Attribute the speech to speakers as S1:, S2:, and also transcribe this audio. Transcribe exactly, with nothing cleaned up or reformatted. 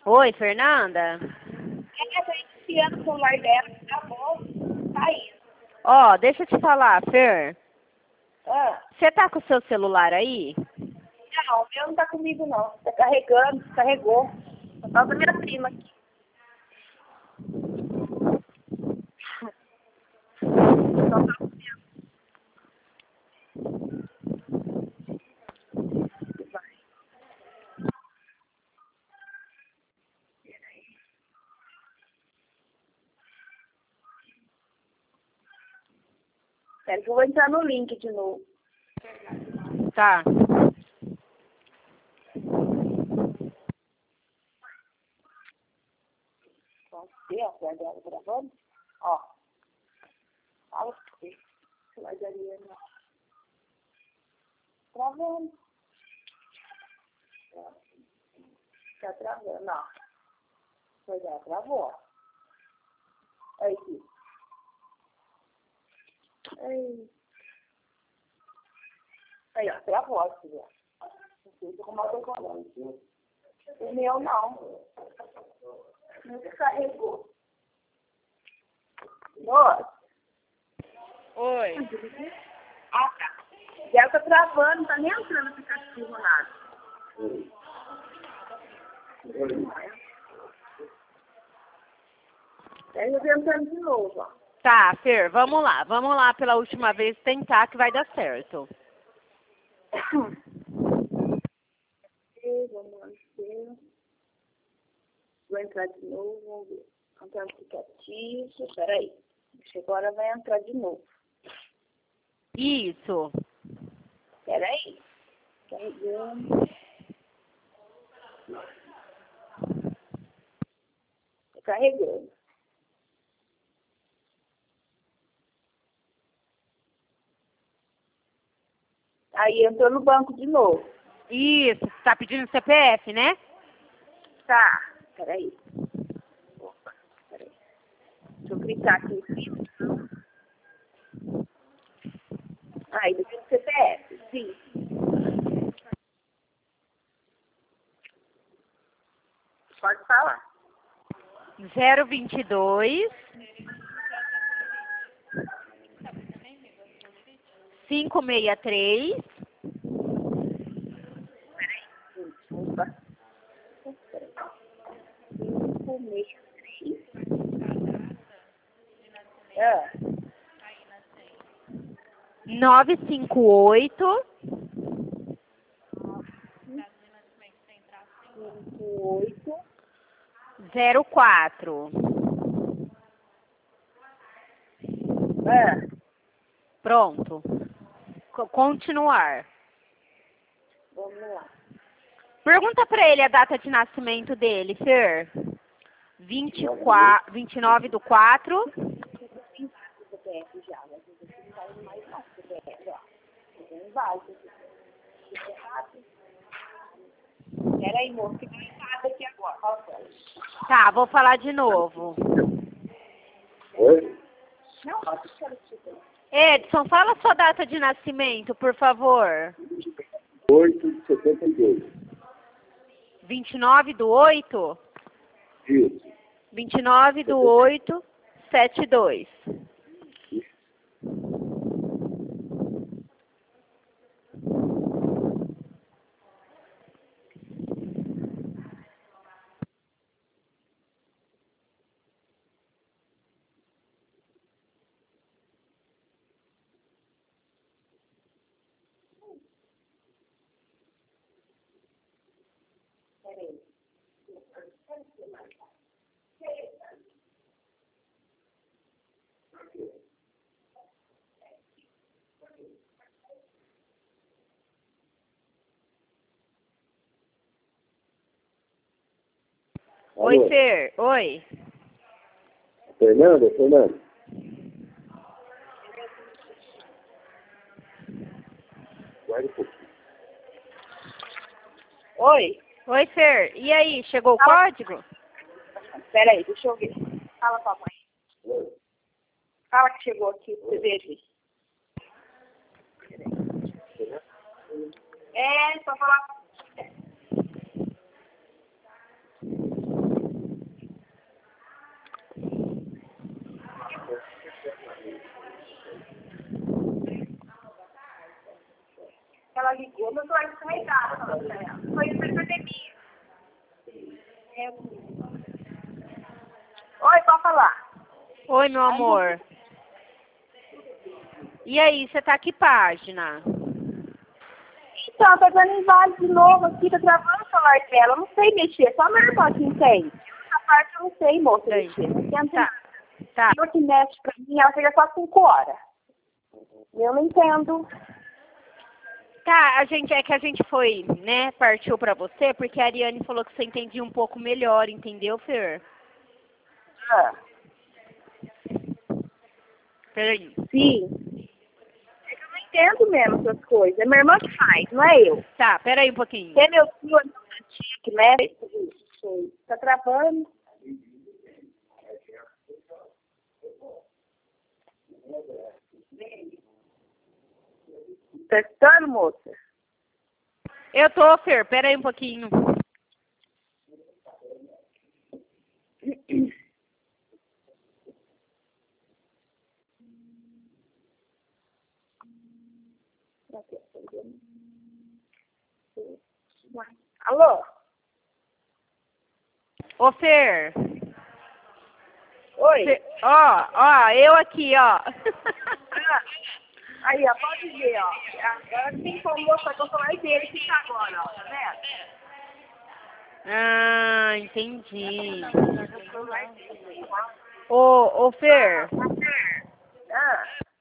S1: Oi, Fernanda?
S2: É, tá enfiando o celular dela, acabou, tá indo.
S1: Ó, deixa eu te falar, Fer.
S2: Ah,
S1: Você tá com o seu celular aí?
S2: não, o meu não tá comigo não. Tá carregando, descarregou. Só falta minha prima aqui. Só falta minha. Vai. Espera que eu vou entrar no link de novo.
S1: Tá.
S2: Vamos ver, ó, o dela gravando. Ó. Fala pra você. Celular da Ariana. Gravando. Tá travando, ó. Pois é, travou, ó. Aí, aqui. Aí. Aí, ó, travou, ó, filho. Não sei se como eu tô falando, viu? O meu não. Não descarregou. Nossa.
S1: Oi.
S2: Ah, tá. Já tá travando, não tá nem entrando no aplicativo nada. Aí eu vou entrando de novo, ó.
S1: Tá, Fer, vamos lá. Vamos lá pela última vez tentar que vai dar certo.
S2: Vamos lá, ver. Vou entrar de novo, vamos ver. Entrar no aplicativo. Peraí. Acho que agora vai entrar de novo.
S1: Isso.
S2: Peraí. Carregando. Tô carregando. Aí entrou no banco de novo.
S1: Isso. Tá pedindo C P F, né?
S2: Tá. Peraí. Opa, peraí. Deixa eu clicar aqui em cima. Aí, do C P F. Sim. Pode falar.
S1: zero vinte e dois. cinco seis três.
S2: Peraí. Desculpa. Peraí. Cinco, meio, três. Ah.
S1: nove cinco oito.
S2: Cinco, oito.
S1: zero quatro.
S2: Ah.
S1: Pronto. Co- Continuar.
S2: Vamos lá.
S1: Pergunta pra ele a data de nascimento dele, Fer. vinte e quatro, vinte e nove do quatro.
S2: C P F já, mas não vai mais não, C P F, ó. Não vai, C P F. Peraí, moço, que vai errado aqui agora. Fala pra ele.
S1: Tá, vou falar de novo.
S3: Oi?
S2: Não, ó, deixa eu te ver.
S1: Edson, fala sua data de nascimento, por favor.
S3: oito de setenta e dois.
S1: vinte e nove do oito?
S3: Isso.
S1: vinte e nove do oito, setenta e dois.
S2: Peraí.
S1: Oi,
S3: Alô?
S1: Fer. Oi.
S3: Fernanda, Fernanda. Guarda um pouquinho.
S2: Oi?
S1: Oi, Fer. E aí, chegou o
S2: Fala.
S1: código?
S2: Peraí, deixa eu ver. Fala pra mãe.
S3: Oi?
S2: Fala que chegou aqui pra você ver aqui. É, só falar. carregada. Foi isso na academia. Oi, pode falar.
S1: Oi, meu amor. E aí, você tá que página?
S2: Então, tá dando inválido de novo aqui, tá travando o celular dela. Eu não sei mexer, só minha irmã que entende. Essa parte eu não sei, moça,
S1: Sei.
S2: mexer. Não entendo
S1: Tá. Tá.
S2: ela que mexe pra mim, ela chega só cinco horas. Eu não entendo.
S1: Tá, a gente, é que a gente foi, né, partiu pra você, porque a Ariane falou que você entendia um pouco melhor, entendeu, Fer?
S2: Ah,
S1: Peraí.
S2: sim. É que eu não entendo mesmo essas coisas. É minha irmã que faz, não é eu.
S1: Tá, peraí um pouquinho.
S2: É meu tio, é meu tio que mexe. Tá travando. Tá escutando, moça?
S1: Eu tô, Fer, peraí um pouquinho.
S2: Alô?
S1: Ô, Fer.
S2: Oi?
S1: Fer- Ó, ó, eu aqui, ó.
S2: Ah, aí, ó, pode ver, ó. Agora tem como mostrar que eu falar dele que tá agora, ó. Tá vendo?
S1: Ah, entendi. Ô, ô, Fer.
S2: Ah.